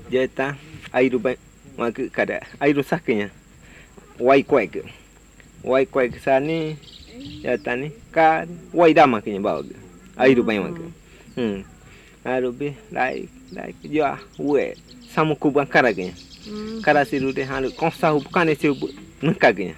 ya está airu ba ma ke kada airu sakenya wai kwek sani ya tani ka wai dama kenya ba airu ba ma ke airu bi dai jo we samu ku ban kara kenya kara siru de halu konsa hu kane se nka kenya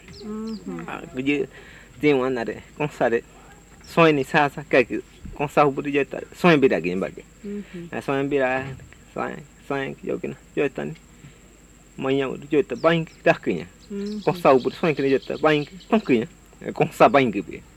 je tem wana de konsa de sonho ni sasa ka ke konsa hu bu je ta sonho bi da kenya ba ke sonho bi da sonho yo kena jo tani manhã do jeito bem que dá quinha com saúde só que jeito bem com quinha com sabem que be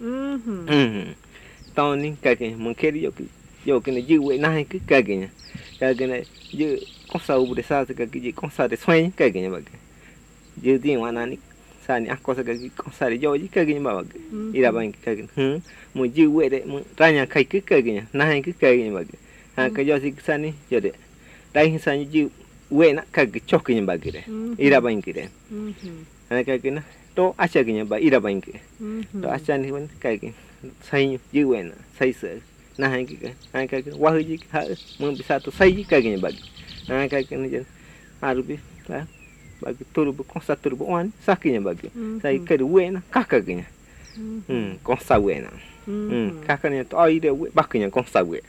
então nem que mình quer yo que ne jiu na que quinha que ne jiu com saúde sa que jiu com sa de sonho que quinha ba jiu tem uma nani sa ni ako sa que com sa de yo que quinha ba ira bem que quinha mình jiu de mình ranya kai que quinha na que quinha ba que yo si sa ni yo de dai sa ni jiu we na ka chok nya ba gire ira ba ngire ana ka kina to acha nya ba ira ba ngire to acha ni ban ka ki sai ji we na sai se na ha ki ana ka wa hu ji ha mo bisa to sai ji ka nya ba ana ka kina jen haru bi ta ba ki turu bu konsa turu bu wan sa ki nya ba ki sai ka we na ka nya konsa we na ka nya to ai de we ba nya konsa we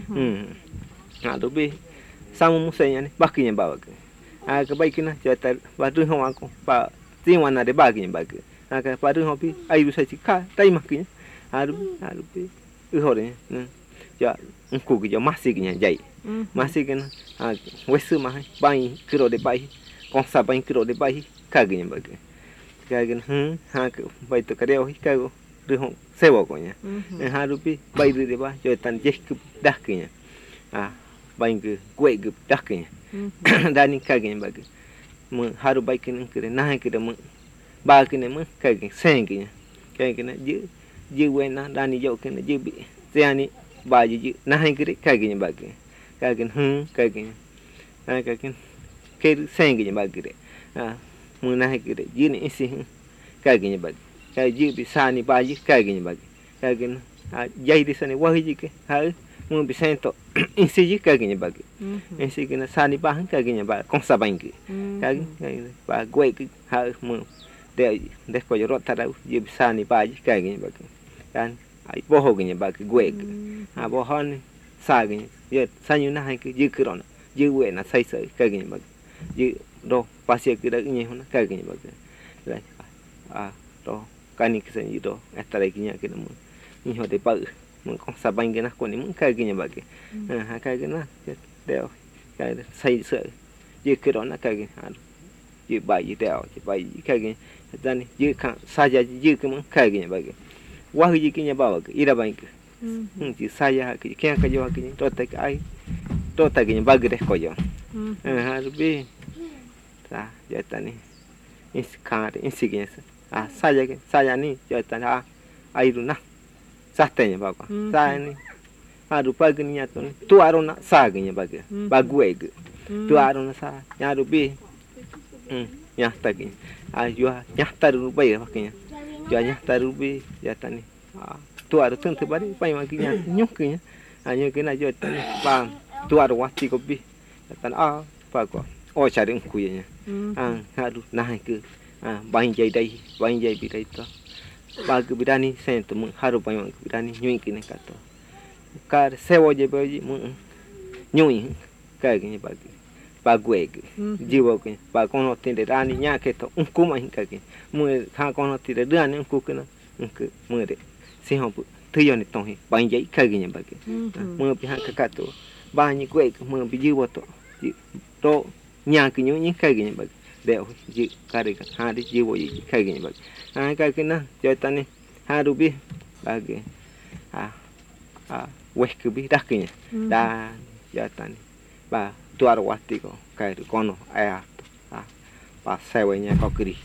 haru bi sama musanya ni bakinya bawa ke ke baik na jata badu hong aku pa tiwan ada baginya bagi ke badu hong pi ayu sa ka tai makinya haru pi hore ja unku ke ja masih nya jai masih kan wesu mah bai kiro de bai konsa bai kiro de bai kaginya bagi kagen ke bai to kadeo ka du hong sewa ko nya haru pi bai de ba jatan jek dah kinya bang ke kue ke daknya dani kagin bagi mu haru baik ni kere nah kere mu ba kene mu kagin sengnya kagin je wena dani jo kene je bi seani ba je nah kere kagin bagi kagin kagin kagin ke sengnya bagi re mu nah kere je ni isi kagin bagi kagin bi sani ba je kagin bagi kagin jai di sani wahi ke ha mu bisa to insi kaginya bagi insi kena sani bahan kaginya ba kongsa bangi kagi ba gue ha mu de ko yo rota da je bisa ni ba kaginya bagi kan ai boho ginya bagi gue bohon sa ginya ye sanyu na hai ke je kirona je we na sai sai kaginya bagi je do pasia ke da ginya hona kaginya bagi do kani kisen do etare ginya ke mu ni ho de ba mình con sa banh cái nó còn những cái gì vậy hai cái nó đeo cái xây sợi như cái đó là cái như bài như đeo như bài cái gì ra này như khang sa ra như cái món cái gì vậy quá hơi cái nhà bảo cái ira banh chỉ sa ra cái cái gì đó tôi thấy cái nhà bảo cái đấy coi rồi hai đứa ta giờ ta này in sa ra này giờ ta ai luôn na satenya bapa sa ni haru pagi ni ato ni tu arona sa genya bagi bague ge tu arona sa nyaru bi nyata ge ayo nyata ru bai baknya jo nyata ru bi ya tani tu aru tung te bari pai magi nya nyuk nya anyo ke na jo tani bang tu aru wati ko bi tan pa ko o chari ku nya haru nah ke bain jai dai bain jai bi dai to bagi bidani sento mu haru payung bidani nyui kine kato kar sewo je baji mu nyui ka gini bagi bague jiwo ke ba kono tinde rani nya ke to unku ma hinka ke mu kha kono tinde rani unku ke na unku mu de si ho thuyo ni tong hi bain jai ka gini bagi mu pi ha ka kato ba ni kue mu bi jiwo to nya ke nyui ka gini bagi đeo ji kari ka ha di jiwo ji kai gini bagi ka kena jatani haru bi bagi weh ke bi dakinya da jatani ba tuar wati ko kai kono aya ba sewenya ko kiri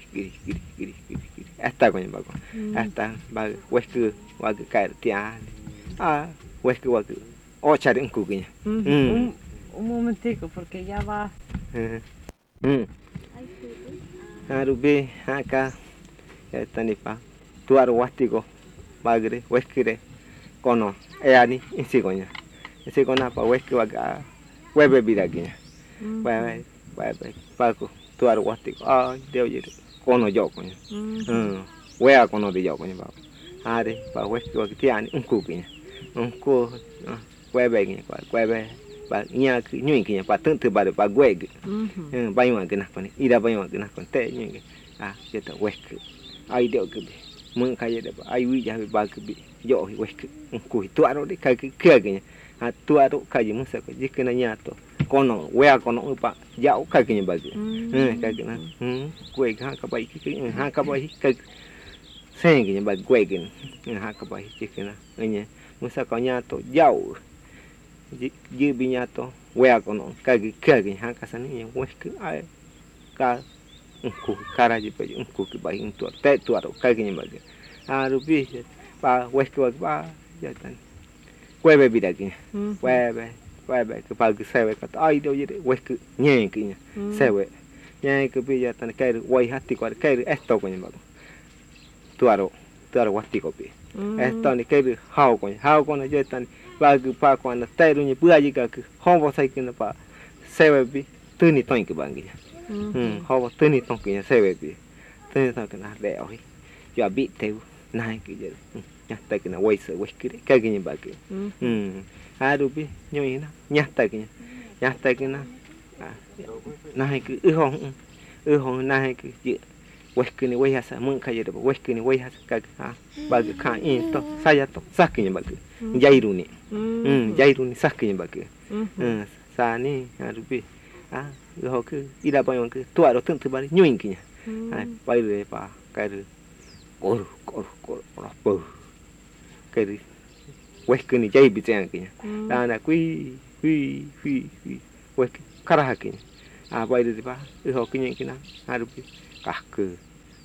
esta ko bago esta ba weh ke wagi kai tia weh ke wagi o chari ku ginya un momentico porque ya va haru bi haka tani pa tuar wati ko bagre wekire kono ani insi konya pa wekki waga webe bidaginya ba ko tuar wati ko deo je kono jo ko wea kono de jo ko ba ade ba we ko ti an unku ki unku webe ki webe ba nya ki nyu ki ba tung tu ba ba gwe ki ba yu ki na ko ni ida ba yu ki na ko te nyu ki je ta we ki ai deo ki mun ka je de ba ai wi ja ba ki bi jo we ki unku tuar de ka ki ki tuar ka je musa ko je ki na nya to kono wea kono upa jauh kaki nya bagi kaki na kue ha ka bai ki ha ka bai ka sen ki nya bagi kue ki ha ka bai ki na nya musa ko nya to jauh ji bi nya to wea kono kaki ha ka sani nya we ki ai ka ku kara ji pe ku ki bai tu te tu aro kaki nya bagi rupi ba we ki ba ya tan kue be bi da ki Webe ke pagi sewe kata ai do je we ke nye ki nya sewe nye ke bi ya tan kai wai hati ko kai esto ko nya ba tuaro wati ko bi esto ni kai hao ko na je tan pagi pa ko na tai ru ni bua ji ka ke ho bo sai ke na pa sewe bi tu ni ton ke bangi ho bo tu ni ton ke nya sewe bi tu ni ton ke na de oi ya bi te nai ke je nya ta ke na wai se we ke ka ke nya ba ke rupi nyoi na nyata ki na nahi ki hong nahi ki je wek ni we hasa mun ka je de wek ni we hasa ka bag ka in to saya to sakinya bag jairu ni sakinya bag sa ni rupi ho ki ida ba yon ki to aro tung tu bari nyoi ki nya bai le pa ka ru kor po ka ri wek ni jai bi chang ki nya na kui wek kara ki bai de ba ho ki nya ki na rupi ka ku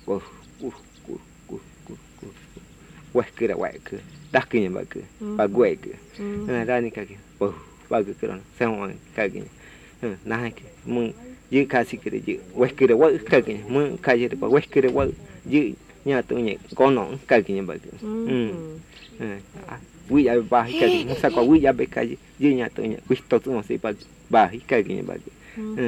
wek ki da ki nya ba ki ba gwe ki da ni ka ki ba ki ron sang wang ka ki na ki mun ji ka si ki ji wek ki wa ka ki mun ka ji ba wek ki wa ji nya tu nya ko no ka ki nya ba ki wi ya ba hi ka ki musa ko wi ya be ka ji nya to nya wi to tu mo se ba hi ka ki nya ba ki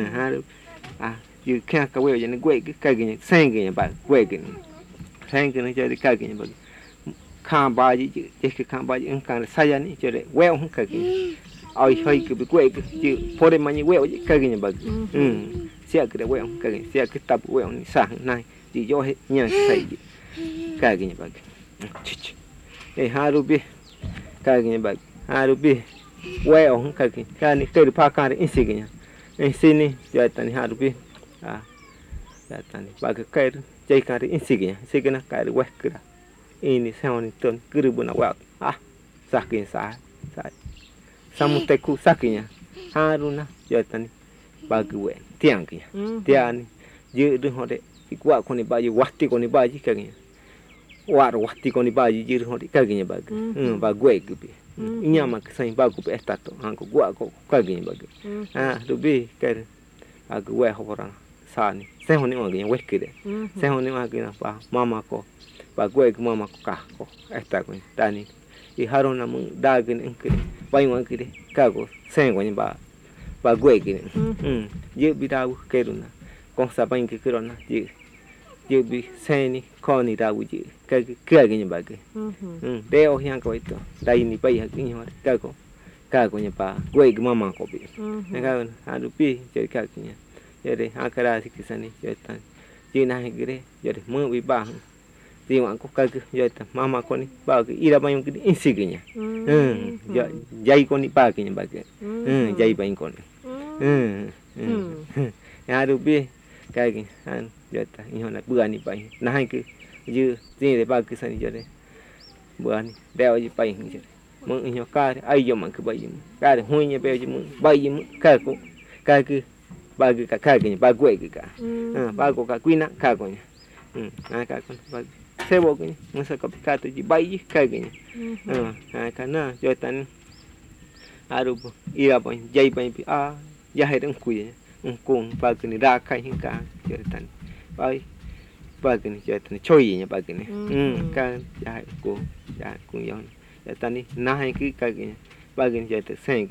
yu kya ka we ya ni gwe ka ki nya sen ki nya ba gwe ki sen ki nya ji ka ki nya ba kha ba ji ki kha ba ji en ka sa ya ni je de we on ka ki ai hoi ki bi gwe ki ji po de ma ni we ji ka ki nya ba ki sia ki de we on ka ki sia ki ta we on ni sa nai ji yo he nya sai ji ka ki nya ba ki harubi kagi bag harubi we on kagi kani ter pa kan insiginya sini jatan harubi jatan bag kai jai kan insiginya sigina kai we kira ini sauni ton gerubuna wa sakin sa samuteku sakinya haruna jatan bag we tiangnya tiani je de hode ikwa ko ni baji wati ko ni baji kagi wati ko ni baji jir hodi kaginya bag ba gwe gubi inyama kasai bagu pe estato hanko gua ko kaginya bag rubi kar ag we hobora sani se honi ma we kide se honi ma gina pa mama ko ba gwe mama ko ka ko esta ko tani I harona mun dagin enkide bai wan kide kago se ko ni ba gwe kide je bidawu keruna ko sa bain ke kirona je bi seni koni da wuji ka ganya bagi de o hyang ko ito dai ni pai hakin ho ka ko nya pa goi mama ko bi ka adu pi je ka kinya je de akara sikisani je tan je na gire je de mu bi ba ti wan ko ka je ta mama ko ni ba ki ira ba yung ki insiginya jai ko ni pa kinya bagi jai ba ko ni adu pi ka ki jata ihona buani pai nahai ke je tin de ba ke sani jare buani deo ji pai ni jare mo inho ka ai yo man ke bai mu ka de hunya be ji mu bai mu ka ko ka ke ba ke ka ke ba gwe ke ka ba ko ka kuina ka ko ni na ka ko ba se bo ke ni sa ka ka to ji bai ji ka ke ni ka na jata ni aru ira pai jai pai ya hai dang ku ye kung ba ke ni ra kai hin ka jare tan bai bagini jatan choi nya bagini kan ya ko ya kun yon jatani nahai ki kagini bagini jatan sen ki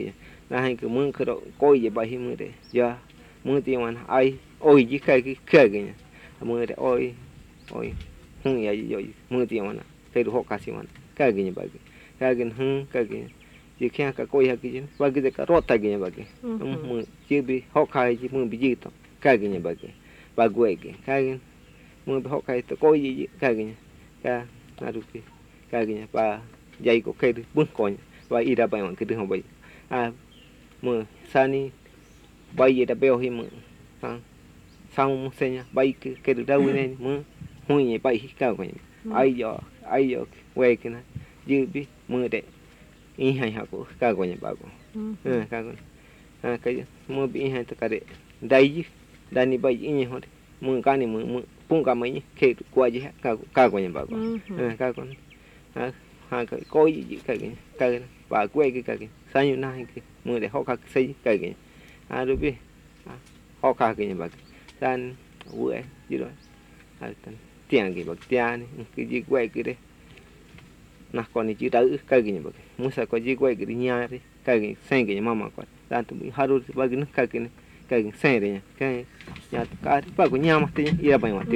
là hai cái mương cái đó coi gì bài mương đấy giờ mương tiền mà ai ôi chỉ cái nhỉ mương đấy ôi ôi không vậy rồi mương tiền mà cái đó họ cá sĩ mà cái nhỉ bài cái cái chỉ khi cái coi cái gì bài cái rót cái nhỉ bài mương chỉ bị họ khai chỉ mương bị gì đó cái nhỉ bài quay cái mương bị họ khai tôi coi gì cái nhỉ cái là được cái nhỉ và dây của cái bún coi và ira bài mà cái thứ không bài mưa sani bay gì đã bèo hi mưa xong xe nha bay cái được đâu nên mưa hui nhảy bay cao vậy ai giờ quay cái này dư biết mưa đẹp y hay học của cao vậy bà con cao cái mưa bị hay tất cả đấy đây chứ đây ni bay như hết mưa cái này mưa pung cả mấy khi qua gì hết cao vậy bà con cao con hai cái coi gì cái bà quay cái sao như này cái mưa để họ khắc xây cái rồi biết họ khắc cái bác dan quay gì đó tiền cái bác tiền cái gì quay cái đấy nè còn này chỉ tới cái bác muốn sao có gì quay cái nhà đấy cái sen cái mama con dan tụi mình haru bác cái sen đấy cái nhà cái bác của nhà mà thì ia bay mà thì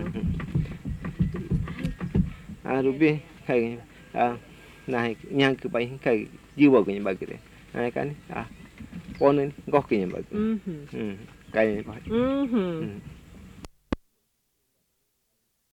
mà rồi biết cái này nhà cái bay cái dư vào cái bác cái đấy này cái con nên có cái bác cái này bác